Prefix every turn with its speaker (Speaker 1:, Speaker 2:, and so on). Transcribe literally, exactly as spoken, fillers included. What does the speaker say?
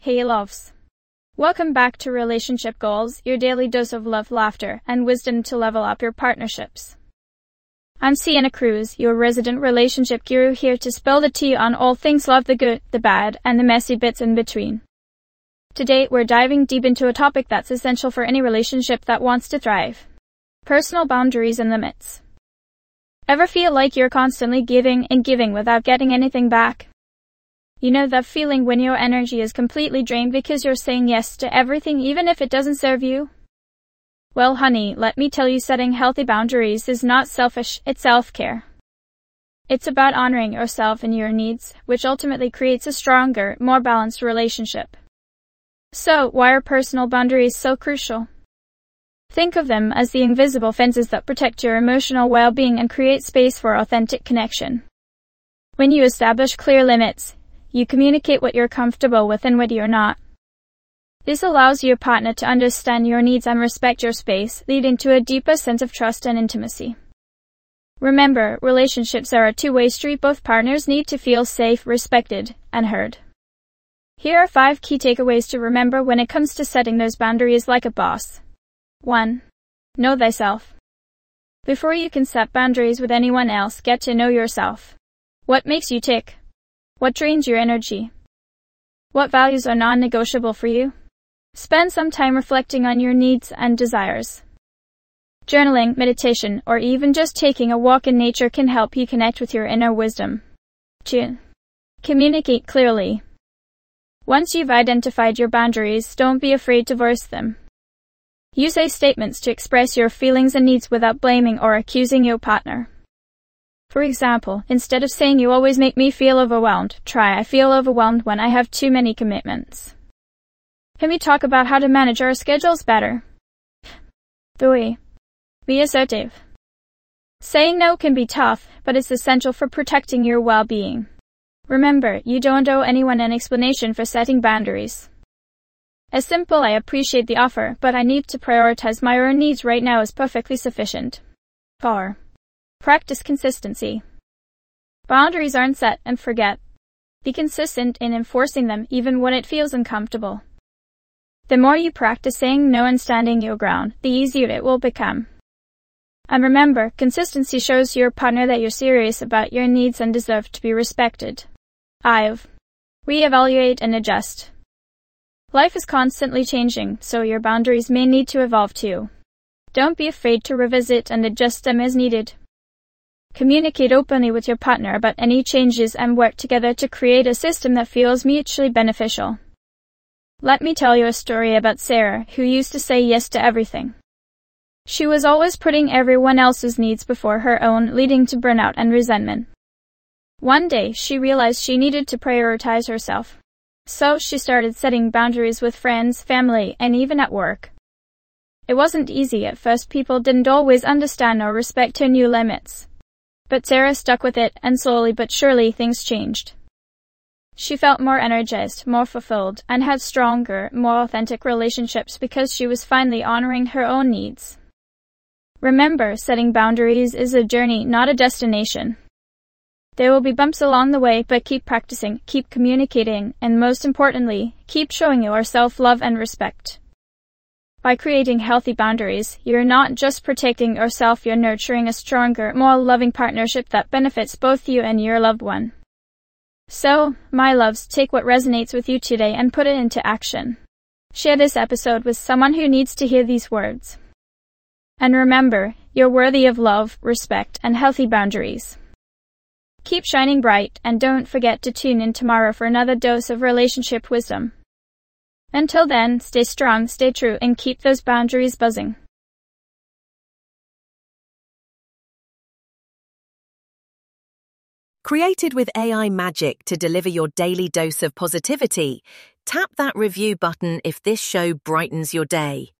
Speaker 1: Hey loves. Welcome back to Relationship Goals, your daily dose of love, laughter, and wisdom to level up your partnerships. I'm Sienna Cruz, your resident relationship guru, here to spill the tea on all things love, the good, the bad, and the messy bits in between. Today, we're diving deep into a topic that's essential for any relationship that wants to thrive. Personal boundaries and limits. Ever feel like you're constantly giving and giving without getting anything back? You know that feeling when your energy is completely drained because you're saying yes to everything even if it doesn't serve you? Well, honey, let me tell you, setting healthy boundaries is not selfish, it's self-care. It's about honoring yourself and your needs, which ultimately creates a stronger, more balanced relationship. So, why are personal boundaries so crucial? Think of them as the invisible fences that protect your emotional well-being and create space for authentic connection. When you establish clear limits, you communicate what you're comfortable with and what you're not. This allows your partner to understand your needs and respect your space, leading to a deeper sense of trust and intimacy. Remember, relationships are a two-way street. Both partners need to feel safe, respected, and heard. Here are five key takeaways to remember when it comes to setting those boundaries like a boss. one. Know thyself. Before you can set boundaries with anyone else, get to know yourself. What makes you tick? What drains your energy? What values are non-negotiable for you? Spend some time reflecting on your needs and desires. Journaling, meditation, or even just taking a walk in nature can help you connect with your inner wisdom. two. Communicate clearly. Once you've identified your boundaries, don't be afraid to voice them. Use a statements to express your feelings and needs without blaming or accusing your partner. For example, instead of saying "you always make me feel overwhelmed," try "I feel overwhelmed when I have too many commitments. Can we talk about how to manage our schedules better?" three. Be assertive. Saying no can be tough, but it's essential for protecting your well-being. Remember, you don't owe anyone an explanation for setting boundaries. A simple "I appreciate the offer, but I need to prioritize my own needs right now" is perfectly sufficient. four. Practice consistency. Boundaries aren't set and forget. Be consistent in enforcing them even when it feels uncomfortable. The more you practice saying no and standing your ground, the easier it will become. And remember, consistency shows your partner that you're serious about your needs and deserve to be respected. five. Reevaluate and adjust. Life is constantly changing, so your boundaries may need to evolve too. Don't be afraid to revisit and adjust them as needed. Communicate openly with your partner about any changes and work together to create a system that feels mutually beneficial. Let me tell you a story about Sarah, who used to say yes to everything. She was always putting everyone else's needs before her own, leading to burnout and resentment. One day, she realized she needed to prioritize herself. So she started setting boundaries with friends, family, and even at work. It wasn't easy at first. People didn't always understand or respect her new limits. But Sarah stuck with it, and slowly but surely things changed. She felt more energized, more fulfilled, and had stronger, more authentic relationships because she was finally honoring her own needs. Remember, setting boundaries is a journey, not a destination. There will be bumps along the way, but keep practicing, keep communicating, and most importantly, keep showing yourself love and respect. By creating healthy boundaries, you're not just protecting yourself, you're nurturing a stronger, more loving partnership that benefits both you and your loved one. So, my loves, take what resonates with you today and put it into action. Share this episode with someone who needs to hear these words. And remember, you're worthy of love, respect, and healthy boundaries. Keep shining bright, and don't forget to tune in tomorrow for another dose of relationship wisdom. Until then, stay strong, stay true, and keep those boundaries buzzing.
Speaker 2: Created with A I magic to deliver your daily dose of positivity, tap that review button if this show brightens your day.